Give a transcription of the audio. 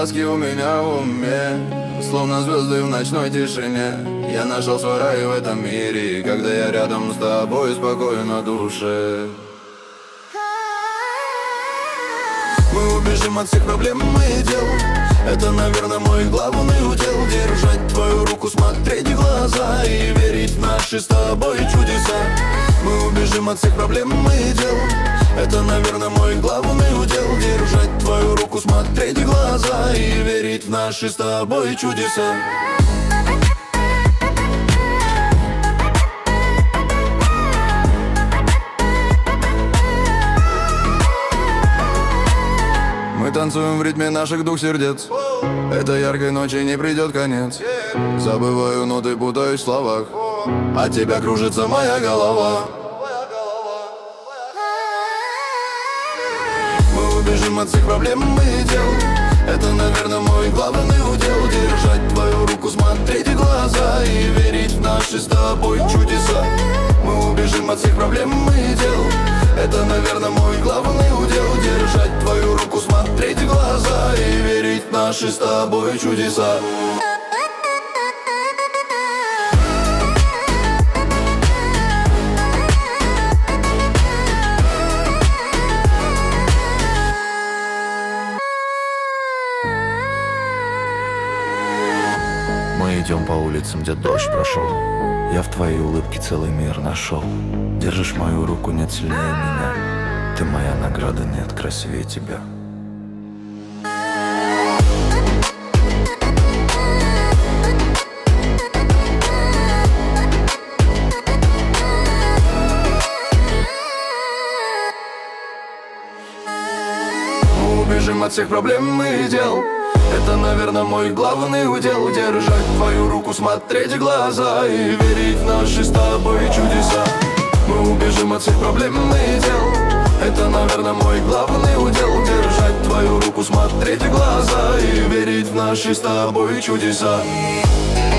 краски у меня в уме, словно звезды в ночной тишине. Я нашел свой рай в этом мире, когда я рядом с тобой, спокойно душе. Мы убежим от всех проблем и дел. Это, наверное, мой главный удел. Держать твою руку, смотреть в глаза и верить в наши с тобой чудеса. Мы убежим от всех проблем и дел. Это, наверное, мой главный удел. Держать твою руку, смотреть в глаза и верить в наши с тобой чудеса. Мы танцуем в ритме наших двух сердец. Этой яркой ночи не придет конец. Забываю ноты, путаюсь в словах. От тебя кружится моя голова. Мы убежим от всех проблем и дел. Это, наверное, мой главный удел. Держать твою руку, смотреть в глаза и верить в наши с тобой чудеса. Мы убежим от всех проблем и дел. Это, наверное, мой главный удел. Держать твою руку, смотреть в глаза и верить в наши с тобой чудеса. Мы идем по улицам, где дождь прошел. Я в твоей улыбке целый мир нашел. Держишь мою руку, нет сильнее меня. Ты моя награда, нет красивее тебя. Мы убежим от всех проблем и дел. Это, наверное, мой главный удел. Держать твою руку, смотреть в глаза и верить в наши с тобой чудеса. Мы убежим от всех проблем и дел. Это, наверное, мой главный удел. Держать твою руку, смотреть в глаза и верить в наши с тобой чудеса.